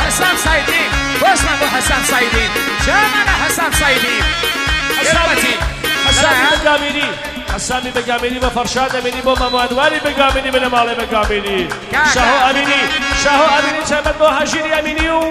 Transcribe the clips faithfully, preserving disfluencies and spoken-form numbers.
حسام سعیدی خوشم با حسام سعیدی جامل حسام سعیدی حسامی حسامی بگامینی حسامی بگامینی با فرشاد امینی با ممانواری بگامینی من مال بگامینی شاهو امینی شاهو امینی چند با حجیری امینی و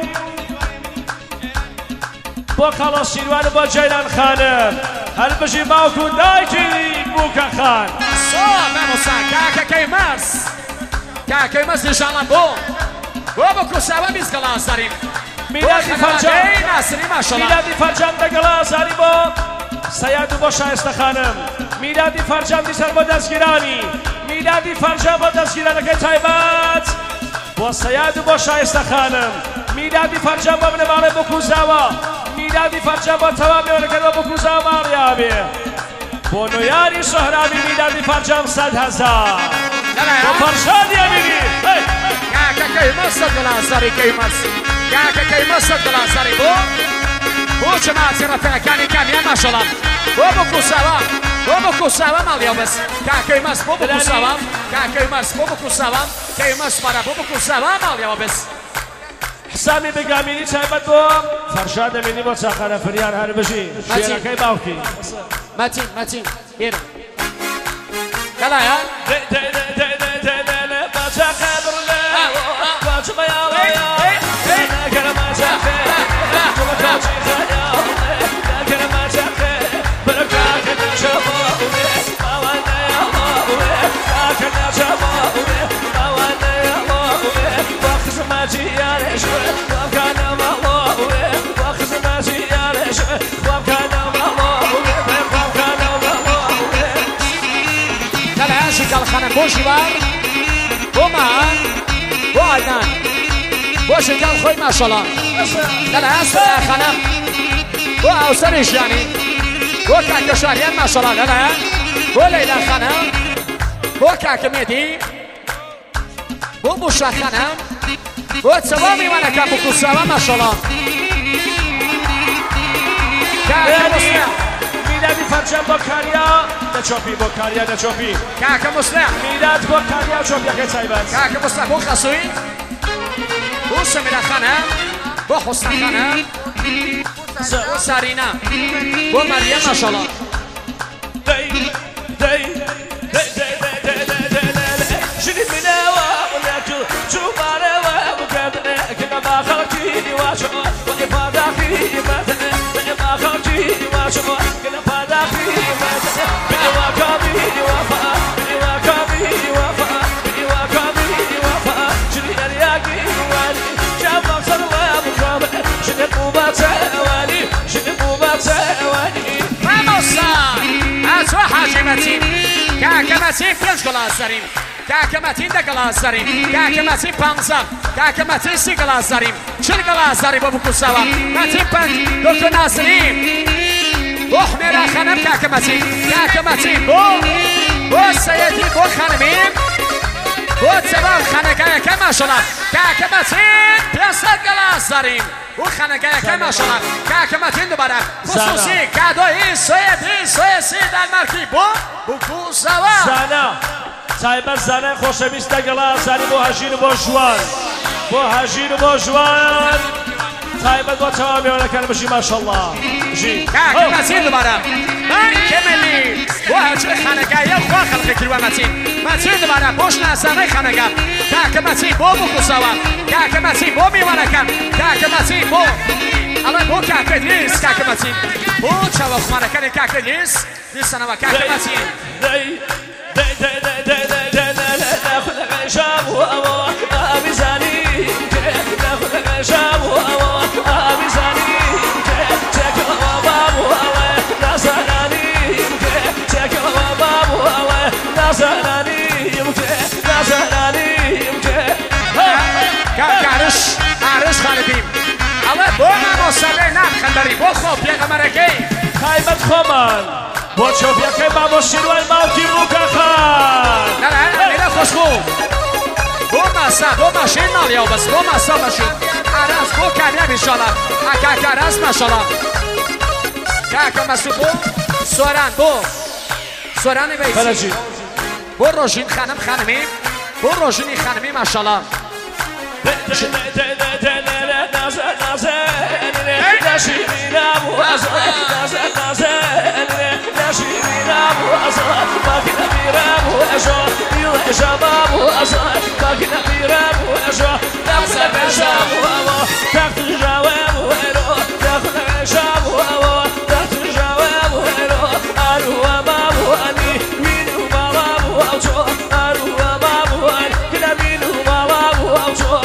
با خلاص شیروان با جیلان خانم هل بجی باوکو دایکی بوکا خان صوب موسان کاکا کیمرس کاکا کیمرس انشاءالله بو بو بکو سوا بیز گلاس داریم میلادی فرجام ناصری ماشاءالله میلادی فرجام ده گلاس داری با سیادو با شایسته خانم میلادی فرجام دیسر با دستگیرانی میلادی فرجام با دستگیرانی که تایبت با سیادو با شایسته خانم میلادی فرجام با من مال بکو زوا میلادی فرجام با تمامی ورکت با بکو زوا ماریابی با نویاری سهرابی میلادی فرجام صد هزار با فرشادی امینی کاکا کیمرس صد گلاس داری کیمرس کاکا کیمرس صد گلاس داری بو بو جماعتی رفیقانی کامیان ماشاءالله بو بکو سوا بو بکو سوا مالیا بس کاکا کیمرس بو بکو سوا کاکا کیمرس بو بکو سوا کیمرس برا بو بکو سوا مالیا بس حسامی بگامینی تایبت با فرشاد امینی با ساخر فریار هر بشی شیرکی باوکی متین متین هیر کلا یا ده ده ده ده ده ده ده ده با ساخر برله با چما یا یا نگر ما ساخر با کاچی زیا نگر ما ساخر برکات نشوا باوانه یا باوانه نشوا باوانه یا باوانه وقت ما جیارش وقت ما باوانه وقت ما جیارش وقت ما باوانه وقت ما باوانه کلا یا شکل خانم بوشی بار بو ما بو عدنان بو شکل خوی ماشاءالله کلا یا سر خانم بو اوسرش یعنی بو کاکا شاریان ماشاءالله کلا یا بو لیلا خانم بو کاکا میدی بو بوشا خانم بو تمامی من کم بکو سوا ماشاءالله کاکا مسلم میلادی فرجام با کاریا نچوپی با کاریا نچوپی کاکا مسلم میلاد با کاریا چوپیا که تایبت کاکا مسلم بو خسوی بو سمیرا خانم بو حسن خانم بو سارینا بو مریم ماشاءالله دی دی دی دی دی دی دی شنی منوا ولكن شو باروا وكذا كنا ما خلقتي واشو وما داخلي مثلا ما خلقتي واشو كنا ما داخلي مثلا بنوا كابي وفا بنوا كابي وفا بنوا كابي وفا شني الياقي والي شاف صلوا بكم شني بوبات والي شني بوبات والي Vamos! از و حاجمتین کاکا متین پنج گلاس داریم کاکا متین ده گلاس داریم کاکا متین پانزده کاکا متین سی گلاس داریم چل گلاس داریم با بکو سوا متین پنج دکتر ناصری بو حمیرا خانم کاکا متین کاکا متین بو بو سیدی بو خانمیم بو تمام خانگاه که ماشاءالله کاکا متین پنجصد گلاس داریم او خانگاه که ماشاءالله کاکا متین دوباره خصوصی کادوی سیدی سیسی دنمارکی بو بکو سوا زانا تایبت زانه خوشویست گلاس داری با هجین با جوان با هجین با جوان تایبت با تمامی ورکن بشی ماشاءالله جی کاکا متین دوباره من کملی بو هجین خانگاه خواه خلقی کلوه متین متین دوباره بوش نزانه خانگاه کاکا متین بو بکو سوا کاکا متین بو میوانکن کاکا متین بو الان بو کاکا دیست کاکا متین بو چاوخ مانکن کاکا دیست دیستانه و کاکا متین دی دی دی دی دی دی دی دی ناخذ غشام و ابيزاني ناخذ غشام و ابيزاني تاكل بابو نازلاني تاكل بابو نازلاني نازلاني عرش عرش خالدیم الله بو ما مصلی نام خندری بو خوب پیغمبرکی تایبت خومان با چوبیا که بابا شیروان مالکی بوکا خان نه نه نه خوشبو بو ماسا بو ماشین نالیا بس بو ماسا ماشین عرش بو کامیاب انشالله اکاک عرش ماشالله کاکا مسو بو سوران بو سوران بیسی بو روشین خانم خانمی بو روشینی خانمی ماشالله نشيرين ابو ازرق نازل نازل نشيرين ابو ازرق باقي نبير ابو ازرق يلا شباب ابو ازرق باقي نبير ابو ازرق نازل شباب ابو تحت الجواب ويرو تاخذ شباب ابو تحت الجواب ويرو ارو بابو اني مين بابو اوجو ارو بابو اني كنا مين بابو اوجو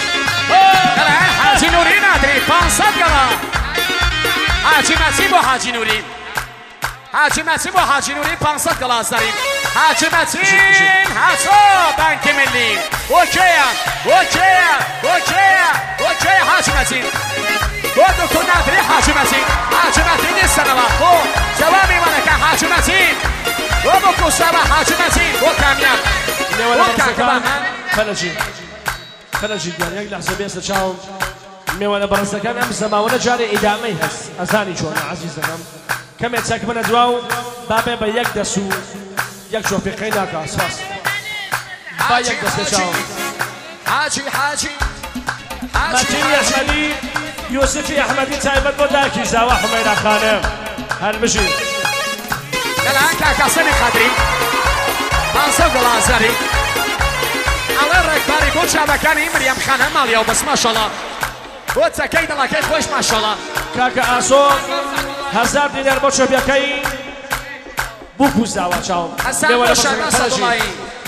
حاجی نوری نداری پانصد گلا حاجی مسیب و حاجی نوری حاجی مسیب و حاجی نوری پانصد گلا داریم حاجی مسیب حساب بانک ملی اوکیه اوکیه اوکیه اوکیه حاجی مسیب و دکتر نداری حاجی مسیب حاجی مسیب نیست نوا خو جوابی منه که حاجی مسیب و بکو شبه حاجی مسیب و کامیاب و کاکبان فلجی فلجي ديال ياك لحظه بيس تشاو ميوانا برنسا كان ام زماونه جاري ادامي هس ازاني شو انا عزيز كم كم يتساك من دواو بابا بيك دسو ياك شو في قيناك اساس بايك دس تشاو حاجي حاجي متين احمدي يوسف احمدي تايبت بوداكي زاوا حميده خانم هل بشي الان كاكاسني خضري بانسو غلازري على ركباري بو شبكاني مريم خانم ماليا وبس ما شاء الله بو تسكيد الله كي خوش ما شاء الله كاكا اسو هزار دينار بو شبكاي بو كوز داوا تشاو حسن بو شبكاي صدلاي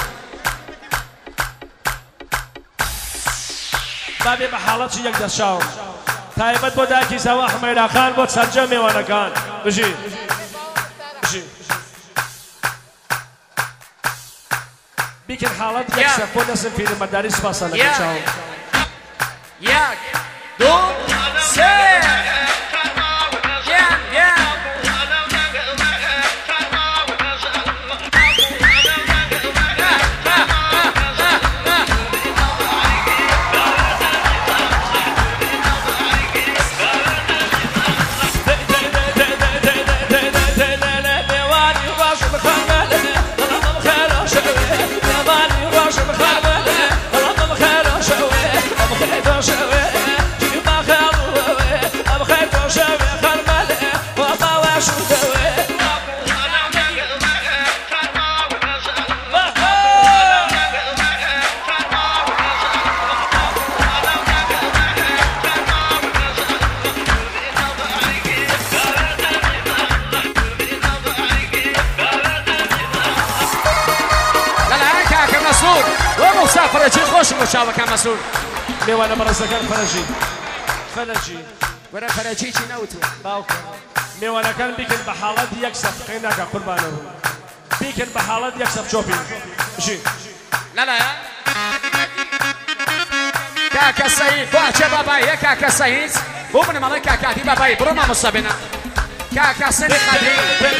بابي بحالات يك دشاو تايبت بو داكي زوا حميده خان بو تسجمي وانا كان بجي بجي بيكن حالات يكسب ونسم في المدارس فاصلة تشاو ياك دو سي يا يا فرجي خوش مشابكة مسؤول ميوانا برزكان فرجي فرجي ورا فرجي شي نوتو باوكا ميوانا كان بيكن بحالات يكسب قيناك قربانه بيكن بحالات يكسب شوبينج جي لا لا كاكا سعيد باچه باباي كاكا سعيد وابن مالك كاكا دي باباي بروما مصابنا كاكا سني خدري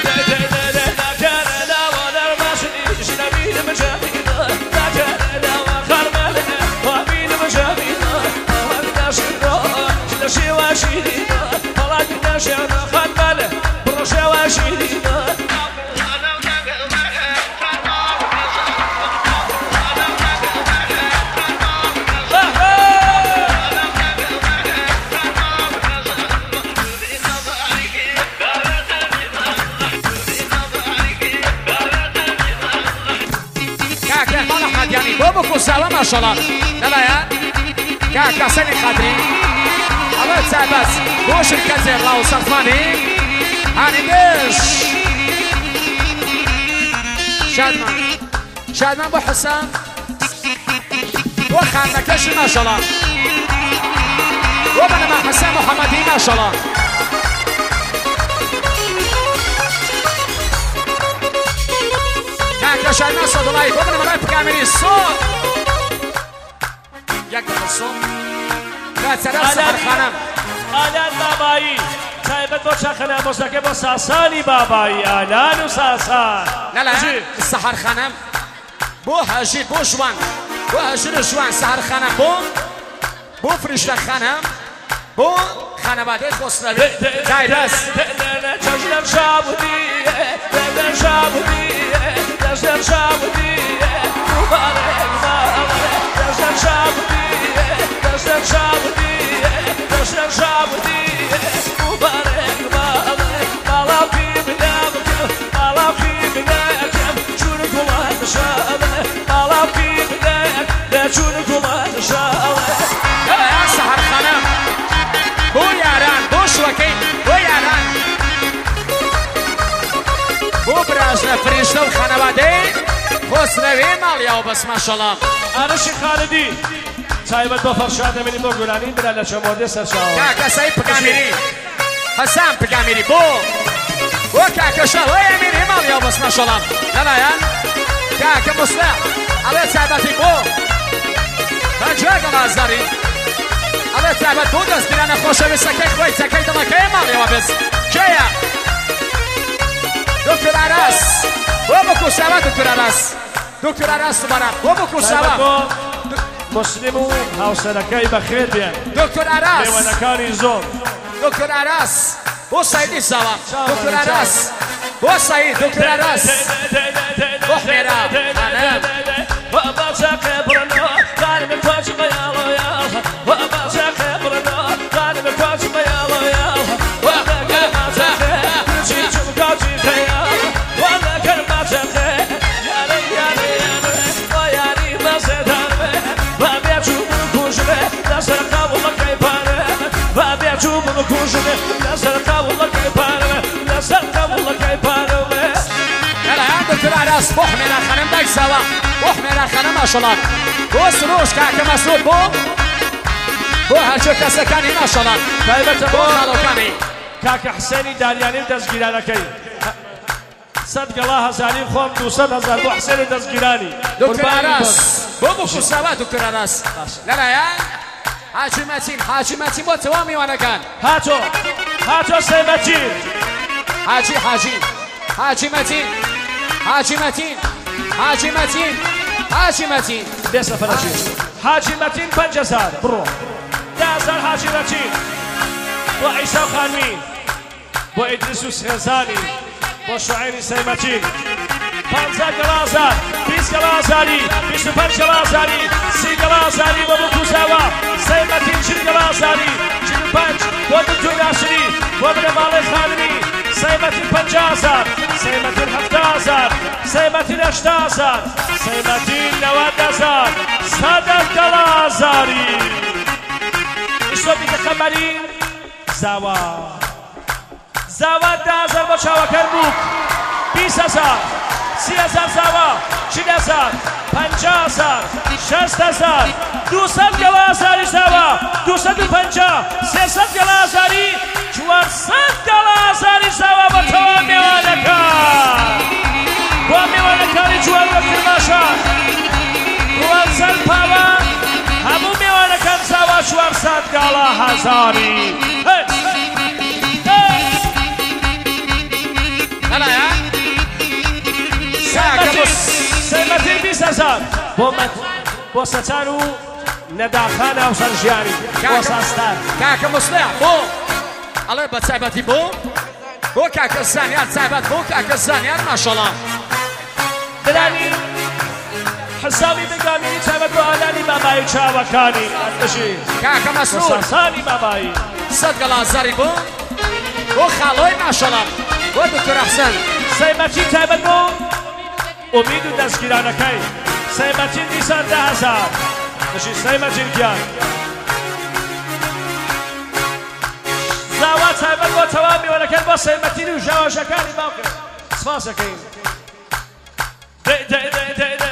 يعني بابو كوساوا ما شاء الله لا لا يا كاكا سني خدري الله تسابس بوش الكزير لاو صرفاني هاني دش شادمان شادمان بو حسام وخانكش ما شاء الله ومن مع حسام محمدي ما شاء الله كاكا شادمان صد الله ومن مع بكامل الصوت يقدر الصوت لا تنسى الخنم آلان بابایی تایبت با چخنه مزدکه با ساسانی بابایی آلان و ساسان لا لا السحر خنم بو هاجي بو شوان بو هاجي شوان سحر خنم بو بو فرشته خنم بو خانواده خسروی دایرس چشم شابودی دلم شابودی دلم شابودی مبارک مبارک دلم شابودی دلم شابودی دلم شابودی فریشتە و خانەوادەی خۆسرەوی ماڵیاوە بەس ماشەڵڵا. ئارەشی خالدی تایبەت بە فەرشاد دەمێنی بۆ گۆرانی برا لە چەمۆردێ سەرچاوە. کاکە سەی پگامیری حەسان پگامیری بۆ بۆ کاکەشە وەی ئەمیری ماڵیاوە بەس ماشەڵڵا. لەلایەن کاکە مستەق ئەڵێ تایبەتی بۆ پەنجا گەڵازداری ئەڵێ تایبەت بۆ دەستگیرانە خۆشەویستەکەی خۆی چەکەی دڵەکەی ماڵیەوە بێت کێیە؟ دکتۆر ئاراس بۆ بکوساوە دکتۆر ئاراس دکتۆر ئاراس دوبارە بۆ بکوساوە مسلم و هاوسەرەکەی بەخێر بێن دکتۆر ئاراس میوانەکانی زۆر دکتۆر ئاراس بۆ سایدی ساوە دکتۆر ئاراس بۆ ساید دکتۆر ئاراس بۆ حمێرە خانم راس بۆ حمێرە خانم دایکساوە بۆ حمێرە خانم ماشەڵڵا بۆ سروش کاکە مەسعود بۆ بۆ هەرچۆ کەسەکانی ماشەڵڵا تایبەتە بۆ خاڵۆکانی کاکە حسێنی داریانی و دەستگیرانەکەی سەد گەڵا هەزاری خۆم دووسەد هەزار بۆ حسێنی دەستگیرانی دکتۆر ئاراس بۆ بخوساوە دکتۆر ئاراس لەلایەن حاجی مەتین حاجی مەتین بۆ تەواو میوانەکان هاتۆ هاتۆ سەیمەتین حاجی حاجی حاجی مەتین حاجی مەتین حاجی مەتین حاجی مەتین بێ سەفەرەچی حاجی مەتین پەنج هەزار بڕۆ ده هەزار حاجی مەتین بۆ عیسا و خانمی بۆ ئیدریس و سێزانی بۆ شوعیبی سەیمەتین پانزە گەڵا هەزار بیست گەڵا هەزاری بیست و پەنج گەڵا هەزاری سی گەڵا هەزاری بۆ بکوساوە سەیمەتین چل گەڵا هەزاری چل و پەنج بۆ دکتۆر ناسری بۆ بنەماڵەی خانمی سەیمەتین پەنجا هەزار سەیمەتین هەفتا هەزار سەیمەتین هەشتا هەزار سەیمەتین نەوەد هەزار سەد گەڵا هەزاری ئیشۆبی دەخەمەری زاوا زاوا ده هەزار بۆ چاوەکەر بووک بیست هەزار سی هەزار زاوا چل هەزار پەنجا هەزار شەست هەزار دووسەد گەڵا هەزاری زاوا دووسەد و پەنجا سێسەد گەڵا هەزاری چوارسەد گەڵا هەزاری زاوا بە تەواو میوانەکان بۆ میوانەکانی جوان بە فرماشان دوانزەد پاوە هەموو میوانەکان زاوا چوارسەد گەڵا هەزاری سەیمەتین بیست هەزار بۆ سەچان و نەداخانە و سەرژیانی بۆ ساستان کاکە مستەق بۆ ئەڵێ بە تایبەتی بۆ بۆ کاکە زانیار تایبەت بۆ کاکە زانیار ماشەڵڵا برانی حسابی بگامینی تایبەت بۆ ئالانی بابایی چاوەکانی کاکە مەسعود ساسانی بابایی سەد گەڵا هەزاری بۆ بۆ خاڵۆی ماشەڵڵا بۆ دکتۆر حەسەن سەیمەتین تایبەت بۆ ئومید و دەستگیرانەکەی سەیمەتین دیسان ده هەزار دەشی سەیمەتین گیان زاوا تایبەت بۆ تەواو میوانەکان بۆ سەیمەتین و ژاوەژەکانی باوکە سپاس دەکەین